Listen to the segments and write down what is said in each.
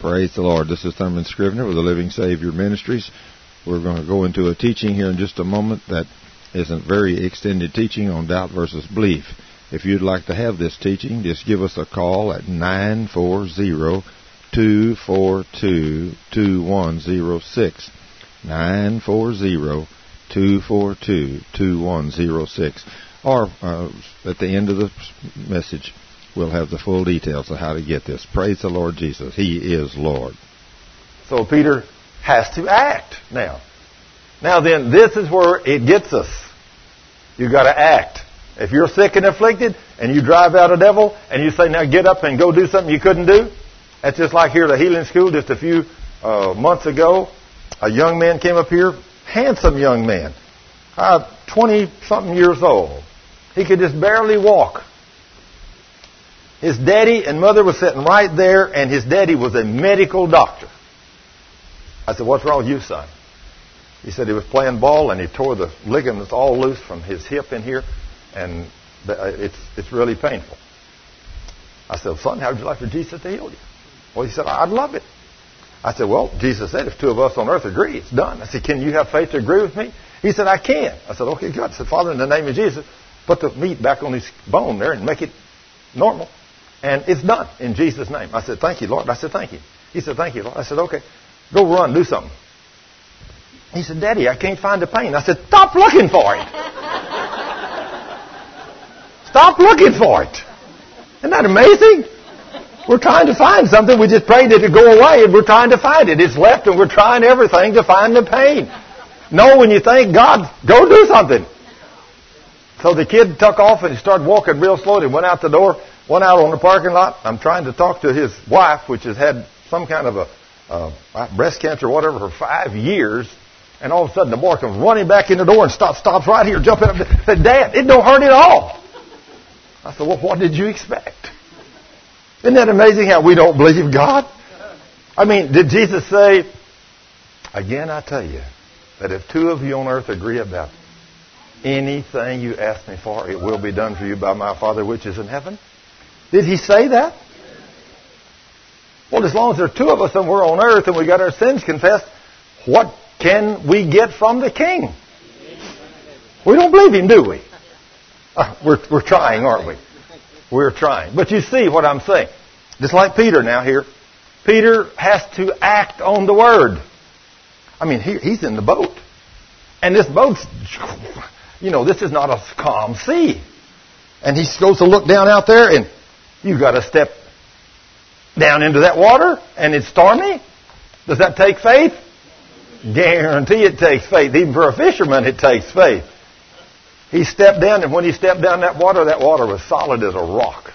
Praise the Lord. This is Thurman Scrivener with the Living Savior Ministries. We're going to go into a teaching here in just a moment that is a very extended teaching on doubt versus belief. If you'd like to have this teaching, just give us a call at 940-242-2106. 940-242-2106. Or at the end of the message, we'll have the full details of how to get this. Praise the Lord Jesus. He is Lord. So Peter has to act now. Now then, this is where it gets us. You've got to act. If you're sick and afflicted and you drive out a devil and you say, now get up and go do something you couldn't do, that's just like here at the healing school just a few months ago. A young man came up here, handsome young man, 20-something years old. He could just barely walk. His daddy and mother was sitting right there, and his daddy was a medical doctor. I said, what's wrong with you, son? He said he was playing ball, and he tore the ligaments all loose from his hip in here, and it's really painful. I said, son, how would you like for Jesus to heal you? Well, he said, I'd love it. I said, well, Jesus said if two of us on earth agree, it's done. I said, can you have faith to agree with me? He said, I can. I said, okay, good. I said, Father, in the name of Jesus, put the meat back on his bone there and make it normal. And it's done in Jesus' name. I said, thank you, Lord. I said, thank you. He said, thank you, Lord. I said, okay, go run, do something. He said, Daddy, I can't find the pain. I said, stop looking for it. Stop looking for it. Isn't that amazing? We're trying to find something. We just prayed it to go away, and we're trying to find it. It's left, and we're trying everything to find the pain. No, when you think, God, go do something. So the kid took off, and he started walking real slow. He went out the door. Went out on the parking lot. I'm trying to talk to his wife, which has had some kind of a breast cancer or whatever for 5 years. And all of a sudden, the boy comes running back in the door and stops right here, jumping up. Said, Dad, it don't hurt at all. I said, well, what did you expect? Isn't that amazing how we don't believe God? I mean, did Jesus say, again, I tell you, that if two of you on earth agree about anything you ask me for, it will be done for you by my Father which is in heaven? Did he say that? Well, as long as there are two of us and we're on earth and we got our sins confessed, what can we get from the King? We don't believe him, do we? We're trying, aren't we? We're trying. But you see what I'm saying. Just like Peter now here. Peter has to act on the Word. I mean, he's in the boat. And this boat's, this is not a calm sea. And he goes to look down out there, and you've got to step down into that water, and it's stormy. Does that take faith? Guarantee it takes faith. Even for a fisherman, it takes faith. He stepped down, and when he stepped down that water was solid as a rock.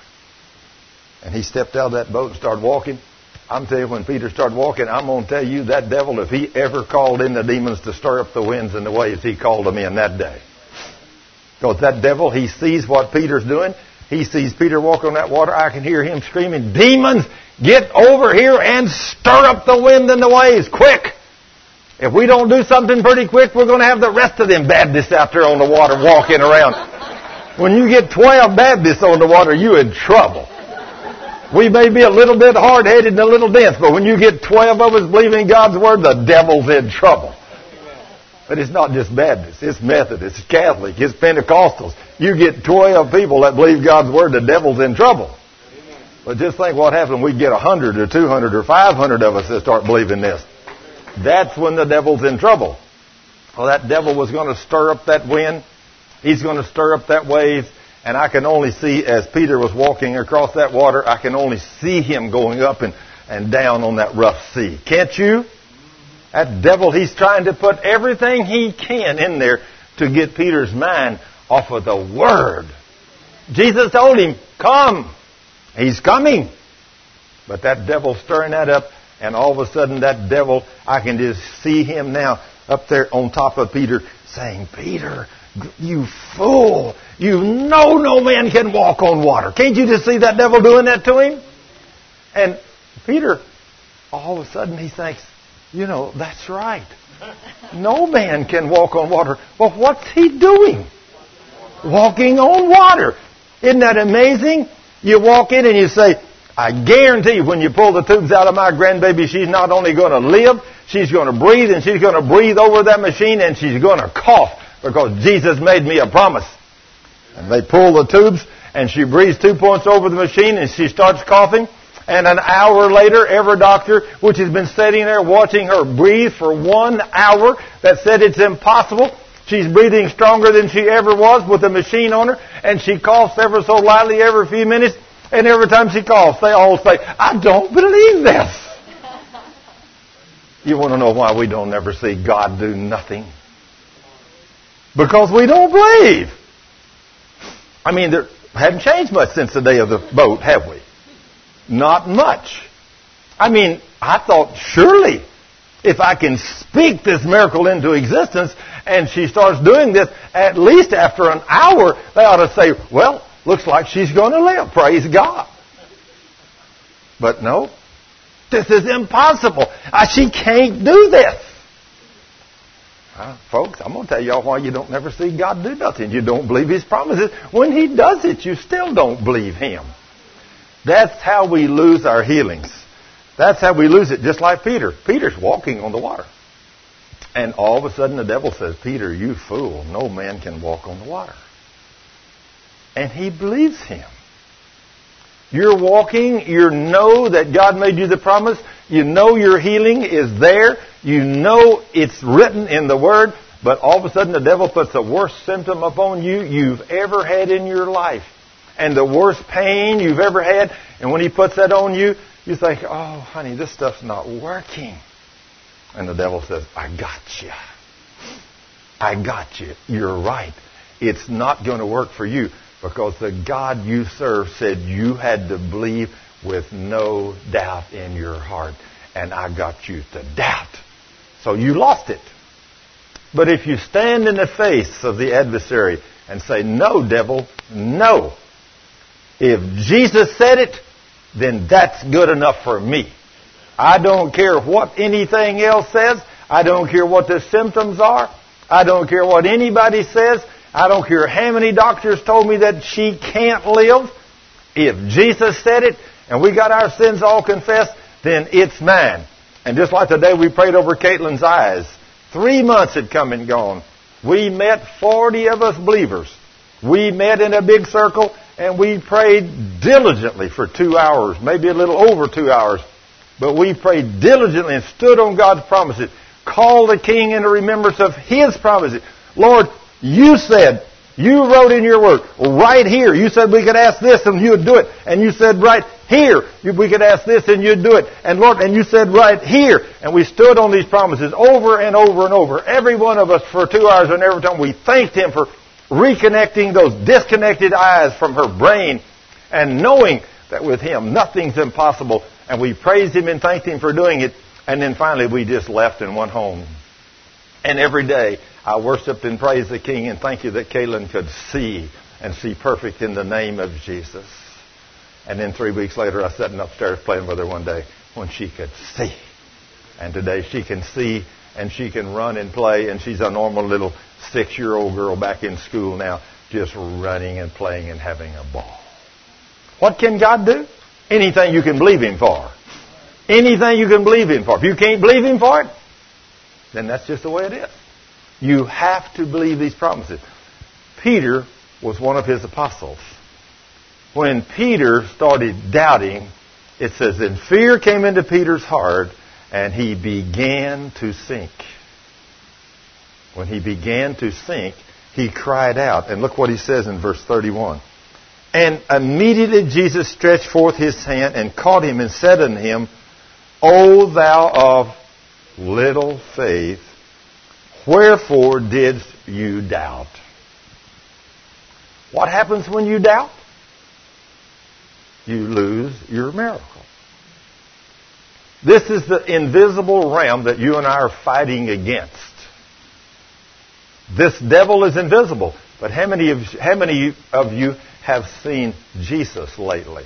And he stepped out of that boat and started walking. I'm telling you, when Peter started walking, I'm going to tell you, that devil, if he ever called in the demons to stir up the winds and the waves, he called them in that day. Because that devil, he sees what Peter's doing. He sees Peter walk on that water. I can hear him screaming, demons, get over here and stir up the wind and the waves, quick. If we don't do something pretty quick, we're going to have the rest of them Baptists out there on the water walking around. When you get 12 Baptists on the water, you're in trouble. We may be a little bit hard-headed and a little dense, but when you get 12 of us believing God's Word, the devil's in trouble. But it's not just Baptists. It's Methodist, it's Catholic, it's Pentecostals. You get 12 people that believe God's Word, the devil's in trouble. But just think what happens when we get 100 or 200 or 500 of us that start believing this. That's when the devil's in trouble. Well, that devil was going to stir up that wind. He's going to stir up that wave. And I can only see, as Peter was walking across that water, I can only see him going up and down on that rough sea. Can't you? That devil, he's trying to put everything he can in there to get Peter's mind off of the Word. Jesus told him, come. He's coming. But that devil's stirring that up. And all of a sudden, that devil, I can just see him now up there on top of Peter saying, Peter, you fool. You know no man can walk on water. Can't you just see that devil doing that to him? And Peter, all of a sudden, he thinks, that's right. No man can walk on water. Well, what's he doing? Walking on water. Isn't that amazing? You walk in and you say, I guarantee you when you pull the tubes out of my grandbaby, she's not only going to live, she's going to breathe, and she's going to breathe over that machine, and she's going to cough because Jesus made me a promise. And they pull the tubes, and she breathes 2 points over the machine, and she starts coughing. And an hour later, every doctor, which has been sitting there watching her breathe for 1 hour, that said it's impossible. She's breathing stronger than she ever was with the machine on her, and she coughs ever so lightly every few minutes. And every time she coughs, they all say, I don't believe this. You want to know why we don't ever see God do nothing? Because we don't believe. I mean, there hadn't changed much since the day of the boat, have we? Not much. I mean, I thought, surely, if I can speak this miracle into existence, and she starts doing this, at least after an hour, they ought to say, well, looks like she's going to live. Praise God. But no, this is impossible. She can't do this. Folks, I'm going to tell y'all why you don't never see God do nothing. You don't believe His promises. When He does it, you still don't believe Him. That's how we lose our healings. That's how we lose it, just like Peter. Peter's walking on the water. And all of a sudden the devil says, Peter, you fool, no man can walk on the water. And he believes him. You're walking, you know that God made you the promise, you know your healing is there, you know it's written in the Word, but all of a sudden the devil puts the worst symptom upon you you've ever had in your life. And the worst pain you've ever had, and when he puts that on you, you think, oh, honey, this stuff's not working. And the devil says, I got you. I got you. You're right. It's not going to work for you because the God you serve said you had to believe with no doubt in your heart. And I got you to doubt. So you lost it. But if you stand in the face of the adversary and say, no, devil, no. If Jesus said it, then that's good enough for me. I don't care what anything else says. I don't care what the symptoms are. I don't care what anybody says. I don't care how many doctors told me that she can't live. If Jesus said it and we got our sins all confessed, then it's mine. And just like the day we prayed over Caitlin's eyes, 3 months had come and gone. We met 40 of us believers. We met in a big circle and we prayed diligently for 2 hours, maybe a little over 2 hours. But we prayed diligently and stood on God's promises. Called the King into remembrance of His promises. Lord, you said, you wrote in your word, right here, you said we could ask this and you would do it. And you said right here, we could ask this and you'd do it. And Lord, and you said right here. And we stood on these promises over and over and over. Every one of us for 2 hours, and every time we thanked Him for reconnecting those disconnected eyes from her brain and knowing that with Him nothing's impossible. And we praised Him and thanked Him for doing it. And then finally we just left and went home. And every day I worshiped and praised the King and thank you that Caitlin could see and see perfect in the name of Jesus. And then 3 weeks later I sat upstairs playing with her one day when she could see. And today she can see and she can run and play, and she's a normal little 6-year-old girl back in school now, just running and playing and having a ball. What can God do? Anything you can believe Him for. Anything you can believe Him for. If you can't believe Him for it, then that's just the way it is. You have to believe these promises. Peter was one of His apostles. When Peter started doubting, it says, then fear came into Peter's heart, and he began to sink. When he began to sink, he cried out. And look what he says in verse 31. And immediately Jesus stretched forth His hand and caught him and said unto him, O thou of little faith, wherefore didst you doubt? What happens when you doubt? You lose your miracle. This is the invisible realm that you and I are fighting against. This devil is invisible. But how many of you have seen Jesus lately?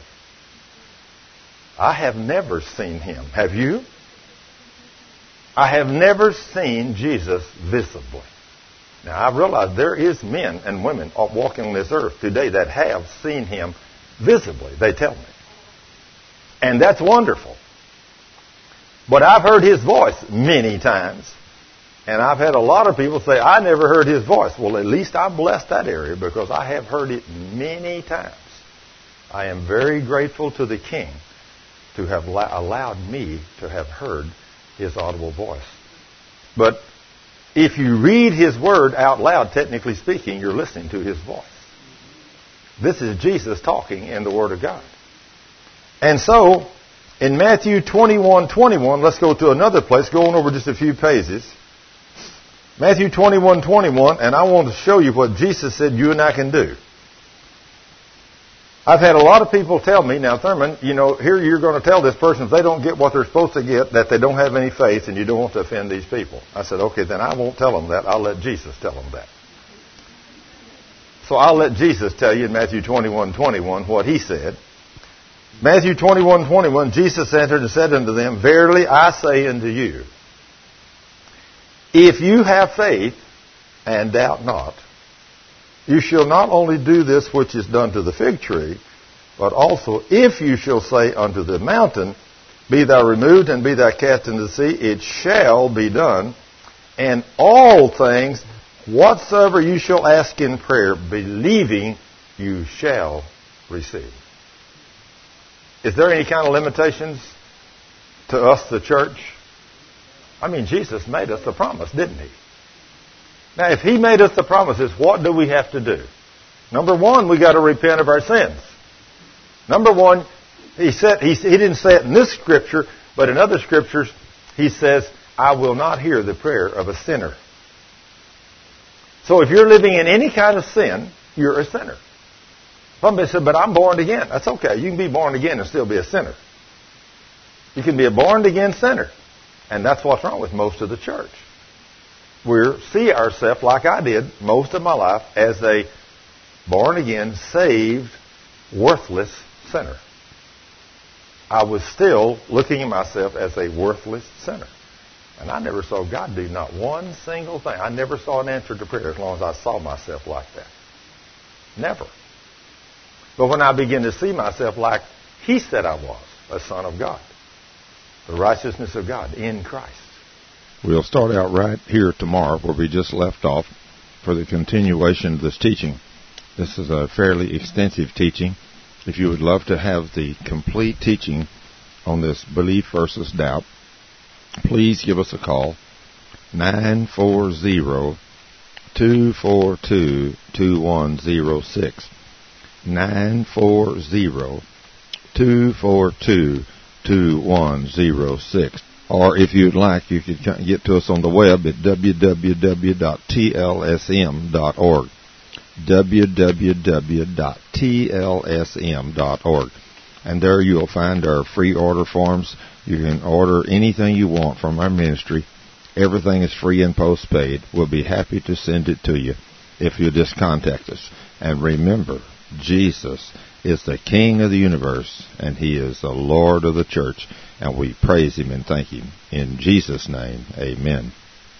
I have never seen Him. Have you? I have never seen Jesus visibly. Now, I realize there is men and women walking on this earth today that have seen Him visibly, they tell me. And that's wonderful. But I've heard His voice many times. And I've had a lot of people say, I never heard His voice. Well, at least I'm blessed that area because I have heard it many times. I am very grateful to the King to have allowed me to have heard His audible voice. But if you read His Word out loud, technically speaking, you're listening to His voice. This is Jesus talking in the Word of God. And so, in Matthew 21:21, let's go to another place, going over just a few pages. Matthew 21:21, and I want to show you what Jesus said you and I can do. I've had a lot of people tell me, now Thurman, here you're going to tell this person if they don't get what they're supposed to get, that they don't have any faith and you don't want to offend these people. I said, okay, then I won't tell them that. I'll let Jesus tell them that. So I'll let Jesus tell you in Matthew 21:21 what He said. Matthew 21:21, Jesus answered and said unto them, Verily I say unto you, if you have faith and doubt not, you shall not only do this which is done to the fig tree, but also if you shall say unto the mountain, Be thou removed and be thou cast into the sea, it shall be done. And all things, whatsoever you shall ask in prayer, believing, you shall receive. Is there any kind of limitations to us, the church? I mean, Jesus made us the promise, didn't He? Now, if He made us the promises, what do we have to do? Number one, we got to repent of our sins. Number one, He didn't say it in this scripture, but in other scriptures, He says, I will not hear the prayer of a sinner. So if you're living in any kind of sin, you're a sinner. Somebody said, but I'm born again. That's okay. You can be born again and still be a sinner. You can be a born again sinner. And that's what's wrong with most of the church. We see ourselves, like I did most of my life, as a born again, saved, worthless sinner. I was still looking at myself as a worthless sinner. And I never saw God do not one single thing. I never saw an answer to prayer as long as I saw myself like that. Never. But when I began to see myself like He said I was, a son of God, the righteousness of God in Christ. We'll start out right here tomorrow where we just left off for the continuation of this teaching. This is a fairly extensive teaching. If you would love to have the complete teaching on this belief versus doubt, please give us a call, 940-242-2106. 940-242-2106. Or if you'd like, you can get to us on the web at www.tlsm.org. www.tlsm.org. And there you'll find our free order forms. You can order anything you want from our ministry. Everything is free and postpaid. We'll be happy to send it to you if you'll just contact us. And remember, Jesus is the King of the universe, and He is the Lord of the church, and we praise Him and thank Him. In Jesus' name, amen.